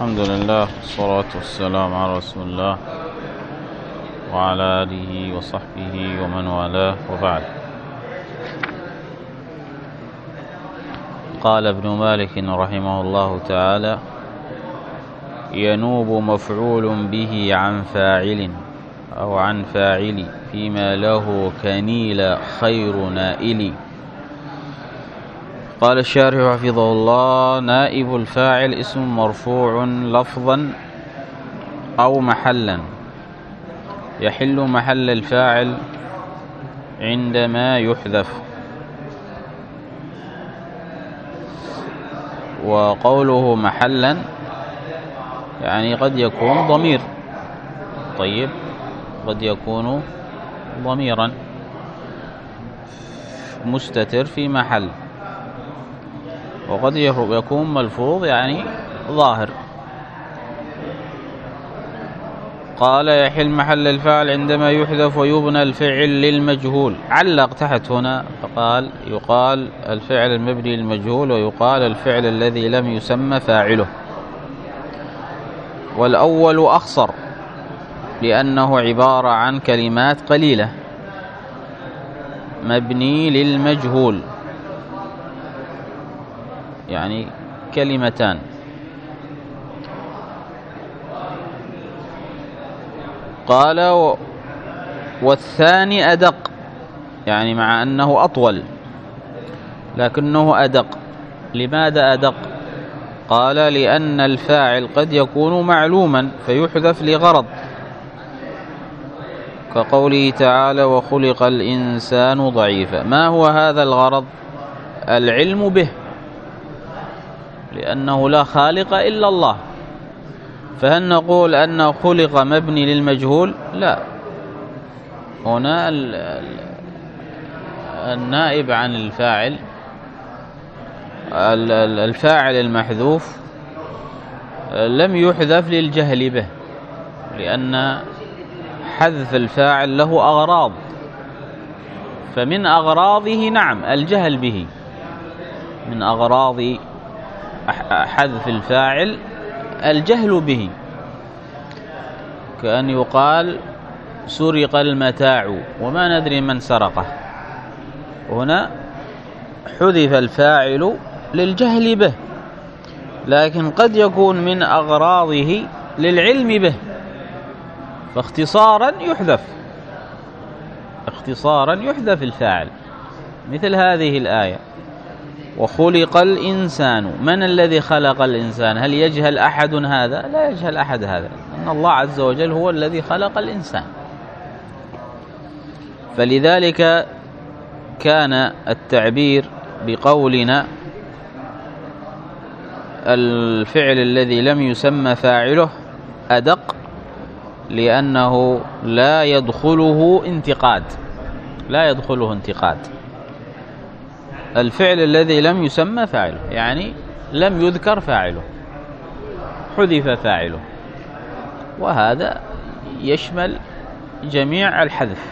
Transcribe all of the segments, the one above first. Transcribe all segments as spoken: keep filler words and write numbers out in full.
الحمد لله والصلاة والسلام على رسول الله وعلى آله وصحبه ومن والاه، وبعد. قال ابن مالك رحمه الله تعالى: ينوب مفعول به عن فاعل أو عن فاعل فيما له كنيل خير نائل. قال الشارح حفظه الله: نائب الفاعل اسم مرفوع لفظا أو محلا، يحل محل الفاعل عندما يحذف. وقوله محلا يعني قد يكون ضمير، طيب قد يكون ضميرا مستتر في محل، وقد يكون ملفوظ يعني ظاهر. قال: يحل محل الفاعل عندما يحذف ويبنى الفعل للمجهول. علق تحت هنا فقال: يقال الفعل المبني للمجهول، ويقال الفعل الذي لم يسمى فاعله. والأول أخصر لأنه عبارة عن كلمات قليلة، مبني للمجهول يعني كلمتان. قال: والثاني أدق، يعني مع أنه أطول لكنه أدق. لماذا أدق؟ قال: لأن الفاعل قد يكون معلوما فيحذف لغرض، كقوله تعالى: وخلق الإنسان ضعيفا. ما هو هذا الغرض؟ العلم به، لأنه لا خالق إلا الله. فهل نقول أنه خلق مبني للمجهول؟ لا، هنا النائب عن الفاعل، الفاعل المحذوف لم يحذف للجهل به، لأن حذف الفاعل له أغراض، فمن أغراضه نعم الجهل به. من أغراض حذف الفاعل الجهل به، كأن يقال سرق المتاع وما ندري من سرقه. هنا حذف الفاعل للجهل به، لكن قد يكون من أغراضه للعلم به، فاختصارا يحذف اختصارا يحذف الفاعل، مثل هذه الآية: وخلق الإنسان. من الذي خلق الإنسان؟ هل يجهل أحد هذا؟ لا يجهل أحد هذا، أن الله عز وجل هو الذي خلق الإنسان. فلذلك كان التعبير بقولنا الفعل الذي لم يسمى فاعله أدق، لأنه لا يدخله انتقاد لا يدخله انتقاد الفعل الذي لم يسمى فاعله، يعني لم يذكر فاعله، حذف فاعله، وهذا يشمل جميع الحذف.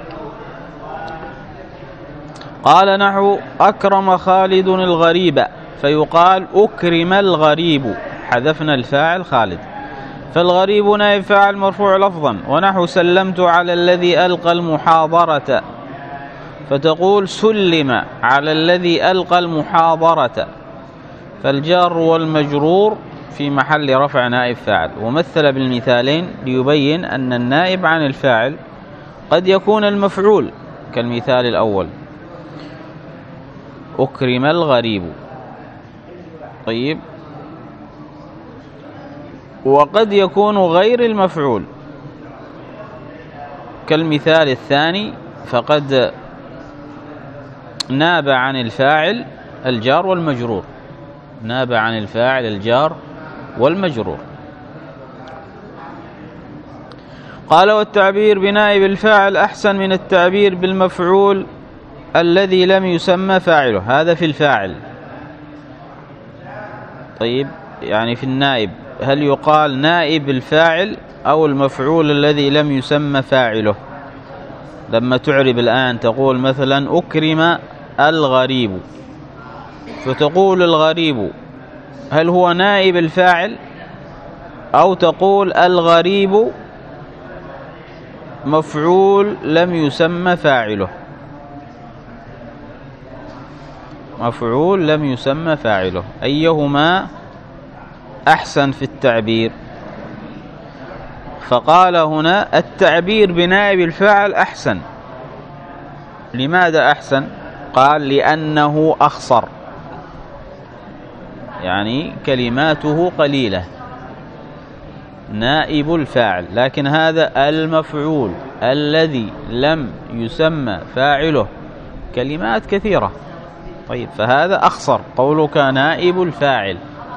قال نحو: أكرم خالد الغريب، فيقال أكرم الغريب، حذفنا الفاعل خالد، فالغريب نائب فاعل مرفوع لفظا. ونحو: سلمت على الذي ألقى المحاضرة، فتقول سلم على الذي ألقى المحاضرة، فالجار والمجرور في محل رفع نائب فاعل. ومثل بالمثالين ليبين أن النائب عن الفاعل قد يكون المفعول، كالمثال الأول: أكرم الغريب، طيب، وقد يكون غير المفعول، كالمثال الثاني: فقد ناب عن الفاعل الجار والمجرور، ناب عن الفاعل الجار والمجرور. قال: والتعبير بنائب الفاعل أحسن من التعبير بالمفعول الذي لم يسمى فاعله. هذا في الفاعل، طيب، يعني في النائب، هل يقال نائب الفاعل أو المفعول الذي لم يسمى فاعله؟ لما تعرب الآن تقول مثلا أكرم الغريب، فتقول الغريب هل هو نائب الفاعل أو تقول الغريب مفعول لم يسمى فاعله، مفعول لم يسمى فاعله، أيهما أحسن في التعبير؟ فقال هنا التعبير بنائب الفاعل أحسن. لماذا أحسن؟ قال لأنه أخصر، يعني كلماته قليلة، نائب الفاعل، لكن هذا المفعول الذي لم يسمى فاعله كلمات كثيرة. طيب فهذا أخصر قولك نائب الفاعل.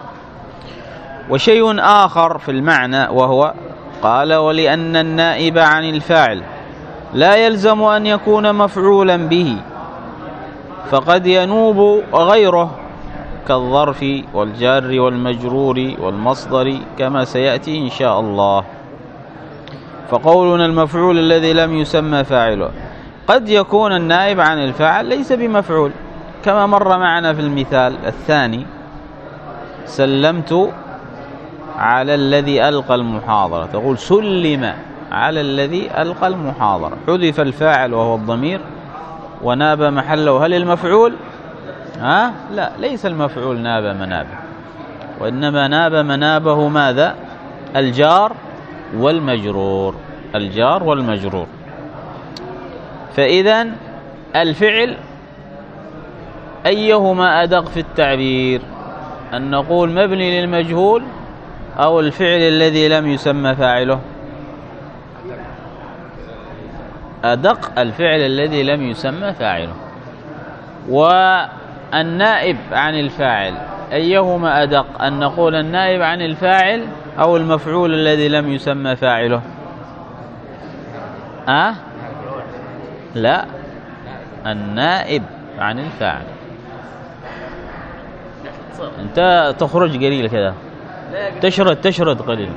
وشيء آخر في المعنى وهو قال ولأن النائب عن الفاعل لا يلزم أن يكون مفعولا به، فقد ينوب غيره كالظرف والجار والمجرور والمصدر كما سيأتي إن شاء الله. فقولنا المفعول الذي لم يسمى فاعله قد يكون النائب عن الفاعل ليس بمفعول، كما مر معنا في المثال الثاني سلمت على الذي ألقى المحاضرة، تقول سلم على الذي ألقى المحاضرة، حذف الفاعل وهو الضمير وناب محله هل المفعول؟ ها؟ لا، ليس المفعول ناب منابه، وإنما ناب منابه ماذا؟ الجار والمجرور، الجار والمجرور. فإذا الفعل أيهما أدق في التعبير؟ أن نقول مبني للمجهول أو الفعل الذي لم يسمى فاعله؟ أدق الفعل الذي لم يسمى فاعله. والنائب عن الفاعل أيهما أدق؟ أن نقول النائب عن الفاعل أو المفعول الذي لم يسمى فاعله؟ أه؟ لا، النائب عن الفاعل. أنت تخرج قليل كذا، تشرد تشرد قليل.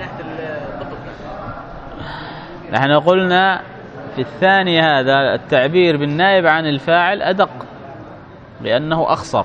نحن قلنا في الثاني هذا التعبير بالنائب عن الفاعل أدق لأنه أخصر،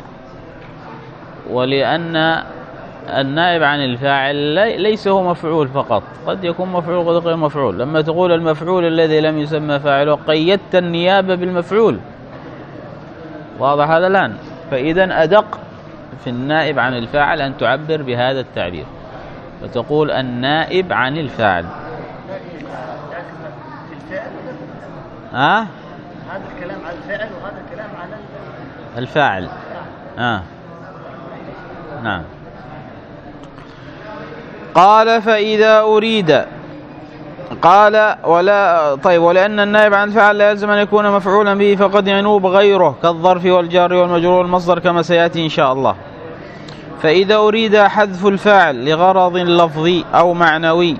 ولأن النائب عن الفاعل ليس هو مفعول فقط، قد يكون مفعول قد غير مفعول. لما تقول المفعول الذي لم يسمى فاعله قيدت النيابة بالمفعول، واضح هذا الآن؟ فإذا أدق في النائب عن الفاعل أن تعبر بهذا التعبير، فتقول النائب عن الفاعل. ها؟ أه؟ هذا الكلام على الفعل وهذا الكلام على الفاعل. آه. نعم. قال فإذا أريد، قال ولا طيب ولأن النائب عن الفاعل لا يلزم أن يكون مفعولا به، فقد ينوب غيره كالظرف والجار والمجرور والمصدر كما سيأتي إن شاء الله. فإذا أريد حذف الفاعل لغرض لفظي أو معنوي،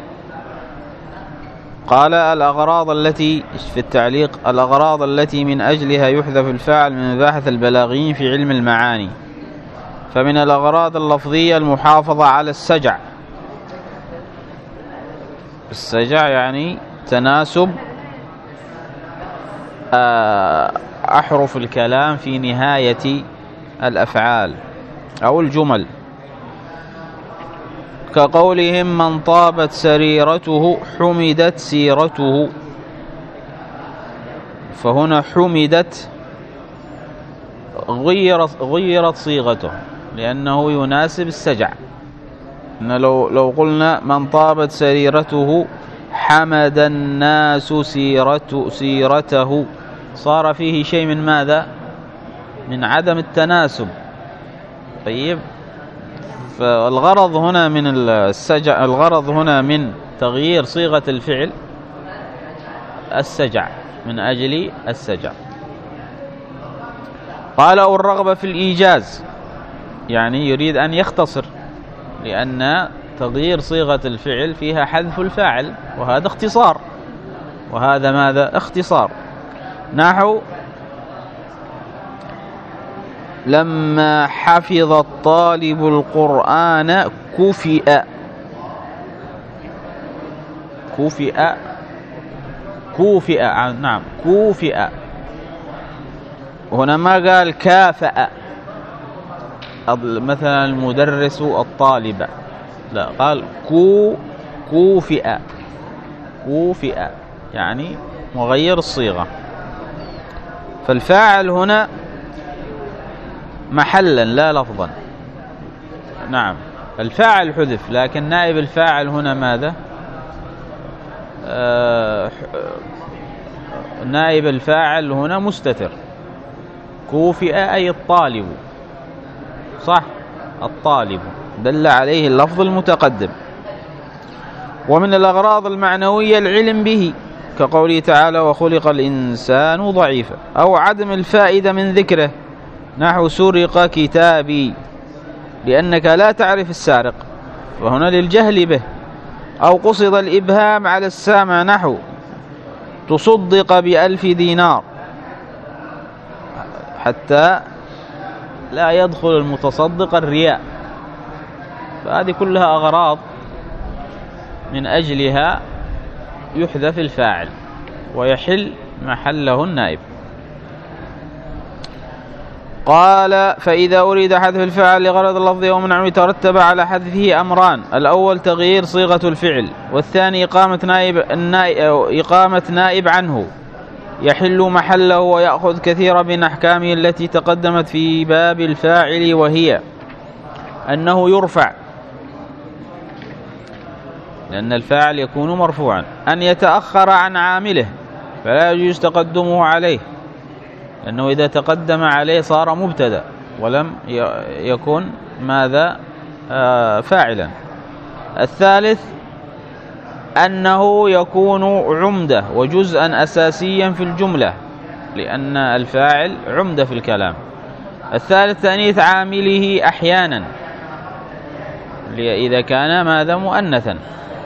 قال الأغراض التي في التعليق الأغراض التي من أجلها يحذف الفاعل من مباحث البلاغيين في علم المعاني، فمن الأغراض اللفظية المحافظة على السجع. السجع يعني تناسب أحرف الكلام في نهاية الأفعال أو الجمل، كقولهم من طابت سريرته حمدت سيرته، فهنا حمدت غيرت غيرت صيغته لأنه يناسب السجع. إن لو لو قلنا من طابت سريرته حمد الناس سيرته سيرته صار فيه شيء من ماذا؟ من عدم التناسب. طيب، فالغرض هنا من السجع، الغرض هنا من تغيير صيغة الفعل السجع، من أجل السجع. قال أو الرغبة في الإيجاز، يعني يريد أن يختصر، لأن تغيير صيغة الفعل فيها حذف الفاعل، وهذا اختصار، وهذا ماذا؟ اختصار. نحو لما حفظ الطالب القرآن كفئ، كفئ كوفئ نعم كوفئ، هنا ما قال كافأ مثلا المدرس الطالب، لا، قال كو كوفئ كوفئ يعني مغير الصيغة. فالفاعل هنا محلا لا لفظا. نعم الفاعل حذف، لكن نائب الفاعل هنا ماذا؟ آه نائب الفاعل هنا مستتر. كوفئ أي الطالب، صح، الطالب دل عليه اللفظ المتقدم. ومن الأغراض المعنوية العلم به، كقوله تعالى وخلق الإنسان ضعيفا، أو عدم الفائدة من ذكره، نحو سرق كتابي، لأنك لا تعرف السارق، وهنا للجهل به. أو قصد الإبهام على السامع، نحو تصدق بألف دينار، حتى لا يدخل المتصدق الرياء. فهذه كلها أغراض من أجلها يحذف الفاعل ويحل محله النائب. قال فإذا أريد حذف الفاعل لغرض اللفظ أو منعه ترتب على حذفه أمران: الأول تغيير صيغة الفعل، والثاني إقامة نائب, إقامة نائب عنه يحل محله ويأخذ كثيرا من أحكامه التي تقدمت في باب الفاعل، وهي أنه يرفع، لأن الفاعل يكون مرفوعا، أن يتأخر عن عامله فلا يجوز تقدمه عليه، لأنه إذا تقدم عليه صار مبتدأ ولم يكن ماذا آه فاعلا. الثالث أنه يكون عمدة وجزءا أساسيا في الجملة، لأن الفاعل عمدة في الكلام. الثالث تأنيث عامله أحيانا إذا كان ماذا مؤنثا.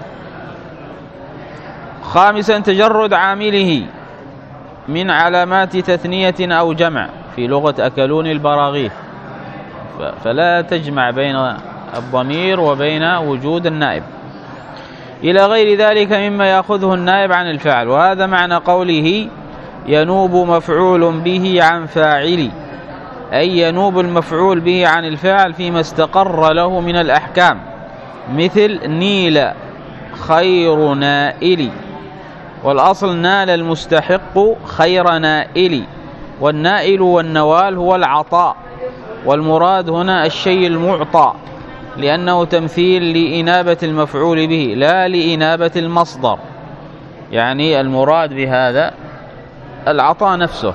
خامسا تجرد عامله من علامات تثنية أو جمع، في لغة أكلون البراغيث، فلا تجمع بين الضمير وبين وجود النائب، إلى غير ذلك مما يأخذه النائب عن الفاعل. وهذا معنى قوله ينوب مفعول به عن فاعل، أي ينوب المفعول به عن الفاعل فيما استقر له من الأحكام، مثل نيل خير نائل، والأصل نال المستحق خير نائل، والنائل والنوال هو العطاء، والمراد هنا الشيء المعطى، لأنه تمثيل لإنابة المفعول به لا لإنابة المصدر، يعني المراد بهذا العطاء نفسه.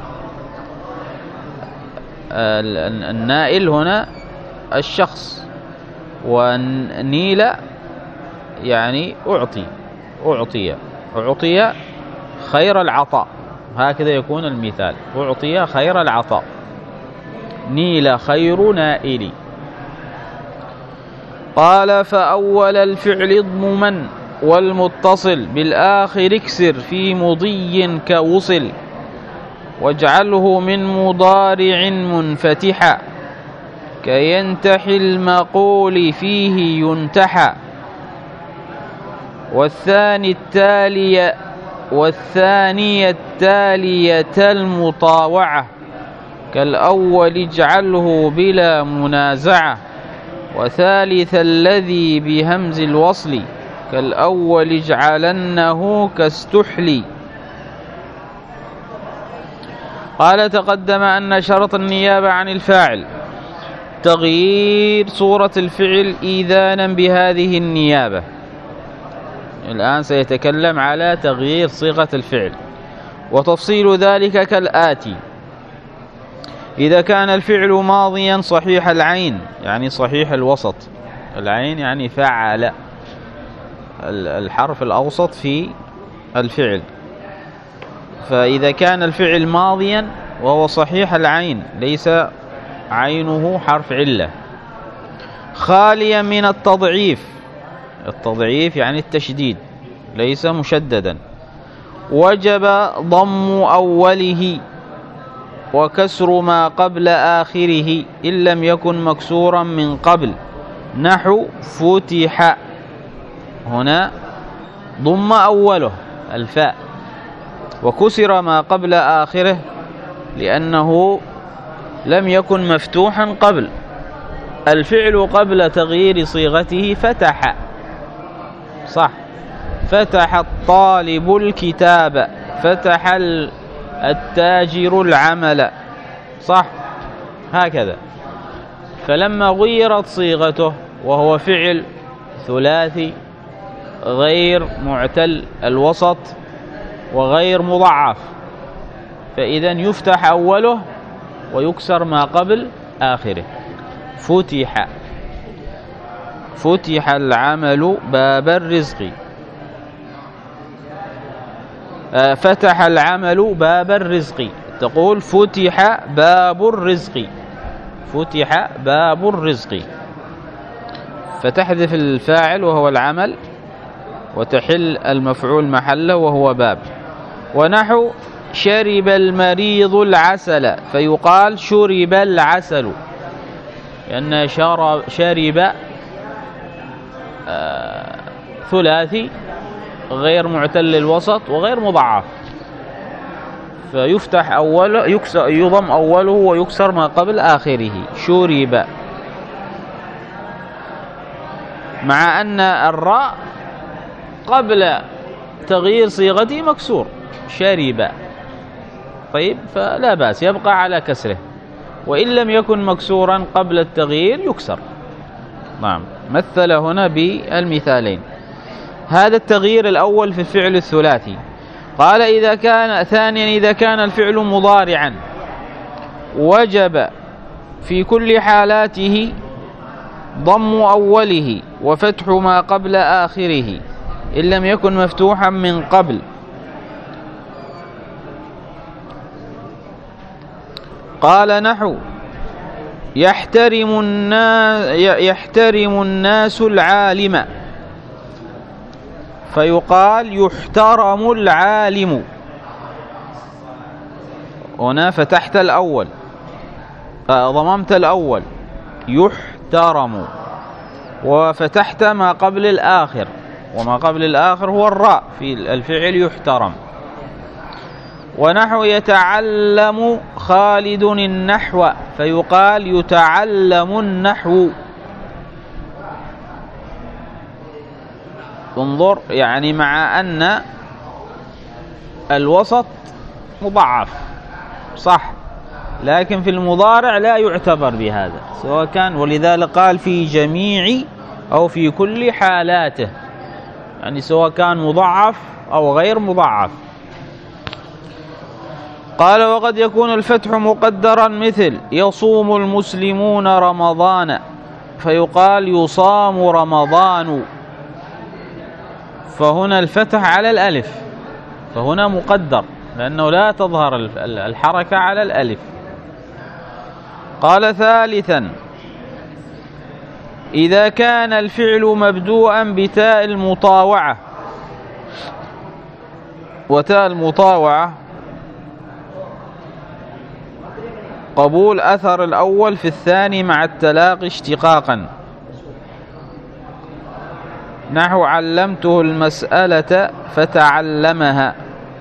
النائل هنا الشخص، والنيل يعني أعطي أعطي أعطي خير العطاء، هكذا يكون المثال، أعطي خير العطاء، نيل خير نائل. قال فأول الفعل اضمما والمتصل بالآخر اكسر في مضي كوصل، واجعله من مضارع منفتحا كينتحي المقول فيه ينتحى. والثاني التالية والثانية التالية المطاوعة كالأول اجعله بلا منازعة. وثالث الذي بهمز الوصل كالأول اجعلنه كاستحلي. قال تقدم أن شرط النيابة عن الفاعل تغيير صورة الفعل إيذانا بهذه النيابة. الآن سيتكلم على تغيير صيغة الفعل، وتفصيل ذلك كالآتي: إذا كان الفعل ماضيا صحيح العين، يعني صحيح الوسط، العين يعني فعل، الحرف الأوسط في الفعل، فإذا كان الفعل ماضيا وهو صحيح العين ليس عينه حرف علة، خاليا من التضعيف، التضعيف يعني التشديد ليس مشددا، وجب ضم أوله وكسر ما قبل آخره إن لم يكن مكسورا من قبل، نحو فتح، هنا ضم أوله الفاء وكسر ما قبل آخره لأنه لم يكن مفتوحا قبل. الفعل قبل تغيير صيغته فتح، صح. فتح الطالب الكتاب، فتح التاجر العمل، صح، هكذا. فلما غيرت صيغته وهو فعل ثلاثي غير معتل الوسط وغير مضعف، فإذا يفتح أوله ويكسر ما قبل آخره. فتح فتح العمل باب الرزق، فتح العمل باب الرزق، تقول فتح باب الرزق، فتح باب الرزق، فتحذف الفاعل وهو العمل وتحل المفعول محله وهو باب. ونحو شرب المريض العسل فيقال شرب العسل، لأن شرب, شرب آه ثلاثي غير معتل الوسط وغير مضعف، فيفتح أوله يكسر يضم أوله ويكسر ما قبل آخره. شرب، مع أن الراء قبل تغيير صيغته مكسور شرب، طيب فلا بأس يبقى على كسره، وإن لم يكن مكسورا قبل التغيير يكسر. نعم، مثل هنا بالمثالين. هذا التغيير الأول في الفعل الثلاثي. قال إذا كان ثانيا إذا كان الفعل مضارعا وجب في كل حالاته ضم أوله وفتح ما قبل آخره إن لم يكن مفتوحا من قبل. قال نحو يحترم الناس يحترم الناس العالم فيقال يحترم العالم. هنا فتحت الأول ضممت الأول يحترم، وفتحت ما قبل الآخر، وما قبل الآخر هو الراء في الفعل يحترم. ونحو يتعلم خالد النحو فيقال يتعلم النحو. انظر، يعني مع أن الوسط مضعف صح، لكن في المضارع لا يعتبر بهذا سواء كان، ولذلك قال في جميع أو في كل حالاته، يعني سواء كان مضعف أو غير مضعف. قال وقد يكون الفتح مقدرا مثل يصوم المسلمون رمضان فيقال يصام رمضان، فهنا الفتح على الألف، فهنا مقدر لأنه لا تظهر الحركة على الألف. قال ثالثا إذا كان الفعل مبدوءا بتاء المطاوعة، وتاء المطاوعة قبول أثر الأول في الثاني مع التلاقي اشتقاقا. نحو علمته المسألة فتعلمها،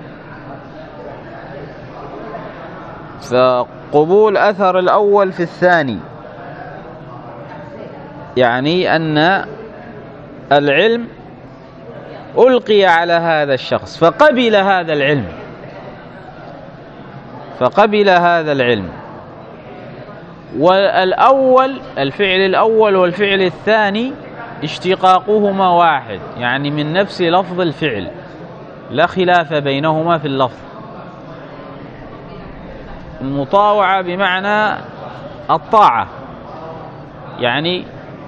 فقبول أثر الأول في الثاني يعني أن العلم ألقي على هذا الشخص فقبل هذا العلم، فقبل هذا العلم. والأول الفعل الأول والفعل الثاني اشتقاقهما واحد، يعني من نفس لفظ الفعل، لا خلاف بينهما في اللفظ. المطاوعة بمعنى الطاعة، يعني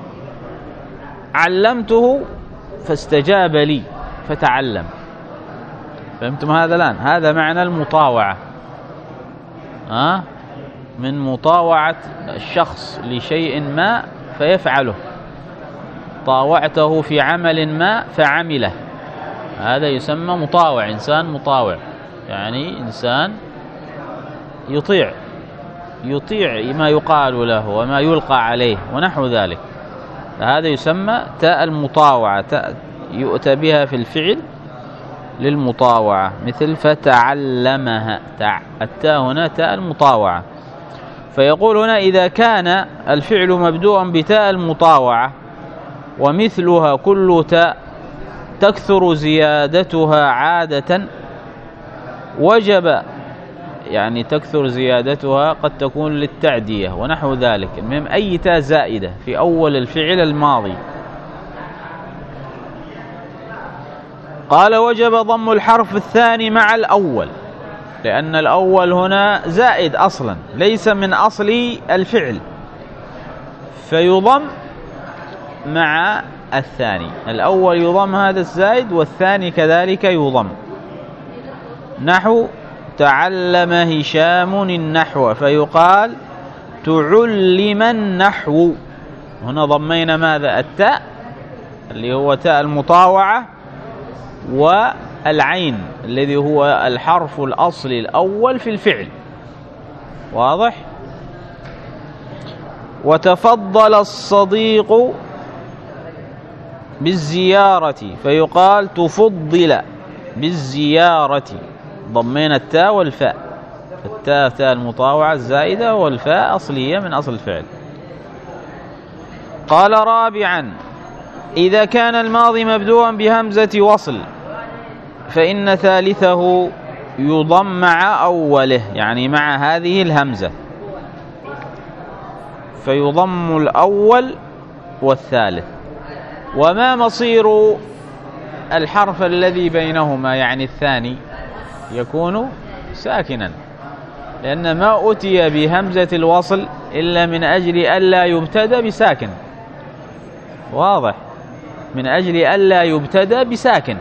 علمته فاستجاب لي فتعلم. فهمتم هذا الآن؟ هذا معنى المطاوعة، ها؟ من مطاوعة الشخص لشيء ما فيفعله، طاوعته في عمل ما فعمله، هذا يسمى مطاوع، إنسان مطاوع، يعني إنسان يطيع يطيع ما يقال له وما يلقى عليه ونحو ذلك، هذا يسمى تاء المطاوعة، تاء يؤتى بها في الفعل للمطاوعة، مثل فتعلمها، التاء هنا تاء المطاوعة. فيقول هنا إذا كان الفعل مبدوءا بتاء المطاوعة ومثلها كل تاء تكثر زيادتها عادة وجب، يعني تكثر زيادتها قد تكون للتعدية ونحو ذلك. المهم أي تاء زائدة في أول الفعل الماضي. قال وجب ضم الحرف الثاني مع الأول، لأن الأول هنا زائد أصلا ليس من أصل الفعل، فيضم مع الثاني. الأول يضم هذا الزائد والثاني كذلك يضم. نحو تعلم هشام النحو فيقال تعلم النحو. هنا ضمينا ماذا؟ التاء اللي هو تاء المطاوعة والعين الذي هو الحرف الأصلي الأول في الفعل. واضح؟ وتفضل الصديق بالزيارة فيقال تفضل بالزيارة. ضمينا التاء والفاء، التاء تاء المطاوعة الزائدة والفاء أصلية من أصل الفعل. قال رابعا إذا كان الماضي مبدوءا بهمزة وصل فإن ثالثه يضم مع أوله، يعني مع هذه الهمزة، فيضم الأول والثالث. وما مصير الحرف الذي بينهما يعني الثاني؟ يكون ساكنا، لأن ما أتي بهمزة الوصل إلا من أجل ألا يبتدأ بساكن. واضح؟ من أجل ألا يبتدأ بساكن،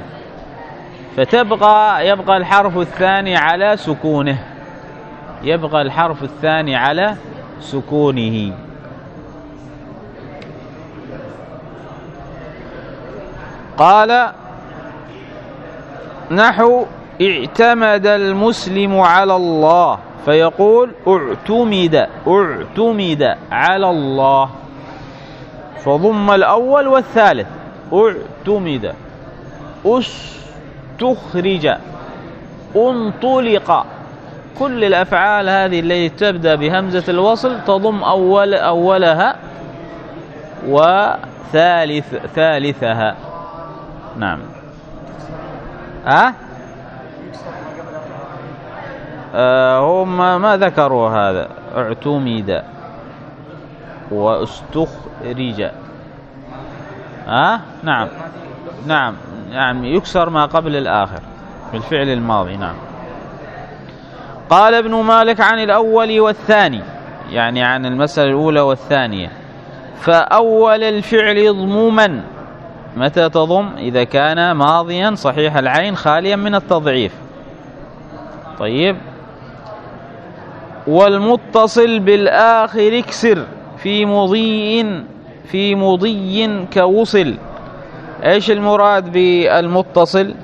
فتبقى يبقى الحرف الثاني على سكونه، يبقى الحرف الثاني على سكونه. قال نحو اعتمد المسلم على الله فيقول اعتمد اعتمد على الله، فضم الأول والثالث. اعتمد، استخرج، انطلق. كل الأفعال هذه التي تبدأ بهمزة الوصل تضم أول أولها وثالث ثالثها. نعم. ها أه هم ما ذكروا هذا. اعتمد واستخرج. ها أه؟ نعم نعم نعم يكسر ما قبل الآخر في الفعل الماضي. نعم. قال ابن مالك عن الأول والثاني، يعني عن المسألة الأولى والثانية. فأول الفعل ضموما، متى تضم؟ إذا كان ماضيا صحيح العين خاليا من التضعيف. طيب. والمتصل بالآخر اكسر في مضي في مضي كوصل. ايش المراد بالمتصل؟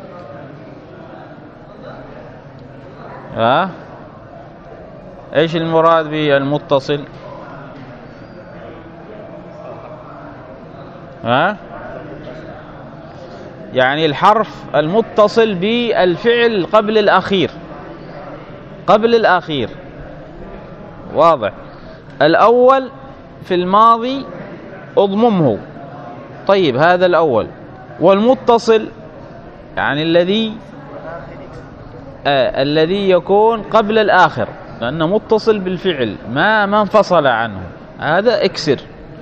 ها ايش المراد بالمتصل؟ ها يعني الحرف المتصل بالفعل قبل الأخير، قبل الأخير. واضح؟ الأول في الماضي اضممه. طيب هذا الأول. والمتصل يعني الذي آه الذي يكون قبل الآخر، لأنه متصل بالفعل ما ما انفصل عنه، هذا اكسر.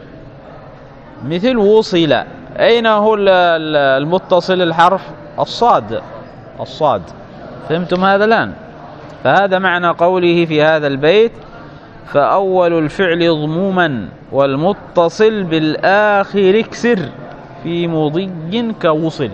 مثل وصل. أين هو المتصل الحرف؟ الصاد، الصاد. فهمتم هذا الآن؟ فهذا معنى قوله في هذا البيت فأول الفعل ضموما والمتصل بالآخر اكسر في مضي كوصل.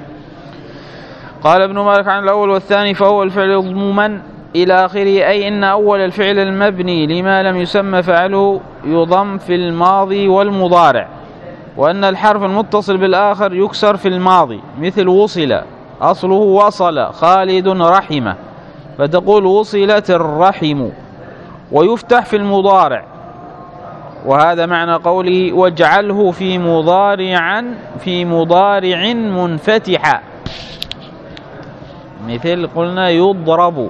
قال ابن مالك عن الأول والثاني فهو الفعل ضموما إلى آخره، أي إن أول الفعل المبني لما لم يسمى فعله يضم في الماضي والمضارع، وأن الحرف المتصل بالآخر يكسر في الماضي. مثل وصل أصله وصل خالد رحمه، فتقول وصلت الرحم. ويفتح في المضارع، وهذا معنى قوله واجعله في مضارع في مضارع منفتحا. مثل قلنا يضرب.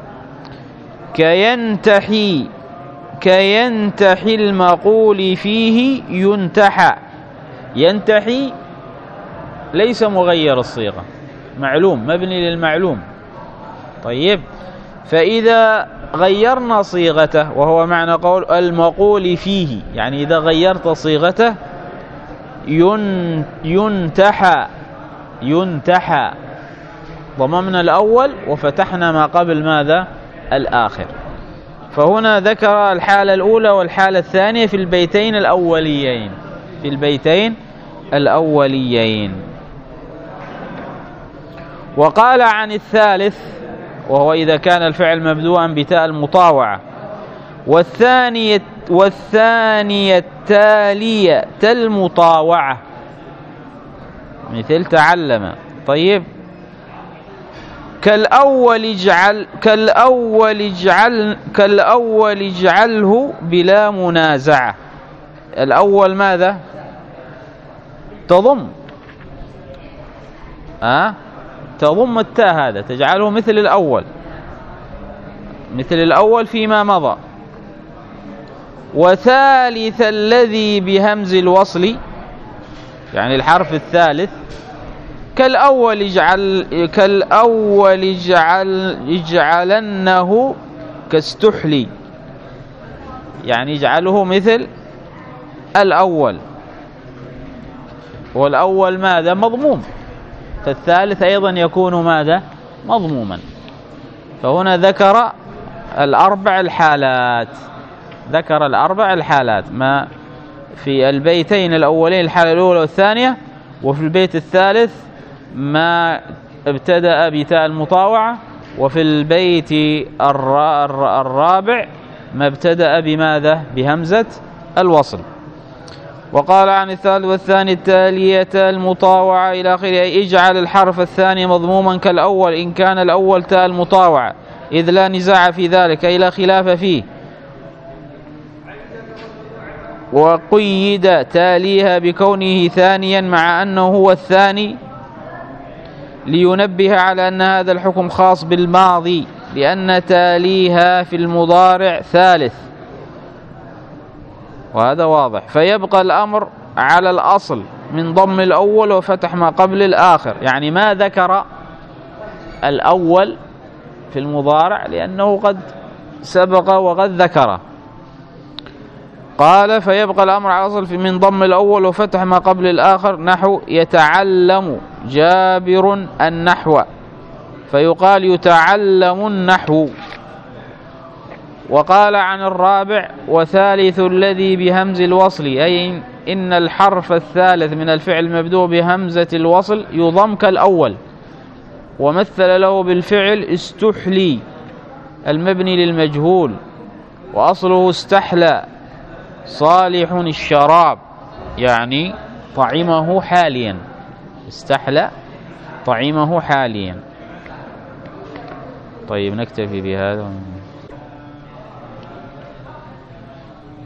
كينتحي كينتحي المقول فيه ينتحى. ينتحي ليس مغير الصيغة، معلوم مبني للمعلوم. طيب، فإذا غيرنا صيغته، وهو معنى قول المقول فيه، يعني إذا غيرت صيغته ينتحى ينتحى ضممنا الأول وفتحنا ما قبل ماذا؟ الآخر. فهنا ذكر الحالة الأولى والحالة الثانية في البيتين الأوليين في البيتين الأوليين وقال عن الثالث، وهو إذا كان الفعل مبدوءا بتاء المطاوعة، والثانية والثانية التالية المطاوعة، مثل تعلم. طيب، كالأول اجعل كالأول اجعل كالأول اجعله بلا منازعة. الأول ماذا؟ تضم أه؟ تضم التاء، هذا تجعله مثل الأول مثل الأول فيما مضى. وثالث الذي بهمز الوصل، يعني الحرف الثالث، كالأول اجعل كالأول اجعل اجعلنه كاستحلي، يعني اجعله مثل الأول. والأول ماذا؟ مضموم، فالثالث أيضا يكون ماذا؟ مضموما. فهنا ذكر الأربع الحالات ذكر الأربع الحالات ما في البيتين الأولين، الحالة الأولى والثانية، وفي البيت الثالث ما ابتدأ بتاء المطاوعة، وفي البيت الرابع ما ابتدأ بماذا؟ بهمزة الوصل. وقال عن الثالث والثاني التالية المطاوعة إلى آخره، أي اجعل الحرف الثاني مضموما كالأول إن كان الأول تاء المطاوعة، إذ لا نزاع في ذلك، أي لا خلاف فيه. وقيد تاليها بكونه ثانيا مع أنه هو الثاني، لينبه على أن هذا الحكم خاص بالماضي، لأن تاليها في المضارع ثالث، وهذا واضح. فيبقى الأمر على الأصل من ضم الأول وفتح ما قبل الآخر، يعني ما ذكر الأول في المضارع لأنه قد سبق وقد ذكره. قال فيبقى الأمر على الأصل من ضم الأول وفتح ما قبل الآخر، نحو يتعلم جابر النحو، فيقال يتعلم النحو. وقال عن الرابع وثالث الذي بهمز الوصل، أي إن الحرف الثالث من الفعل المبدوء بهمزة الوصل يضم كالأول، ومثل له بالفعل استحلي المبني للمجهول، وأصله استحلى صالح الشراب، يعني طعمه حاليا، استحلى طعمه حاليا. طيب، نكتفي بهذا.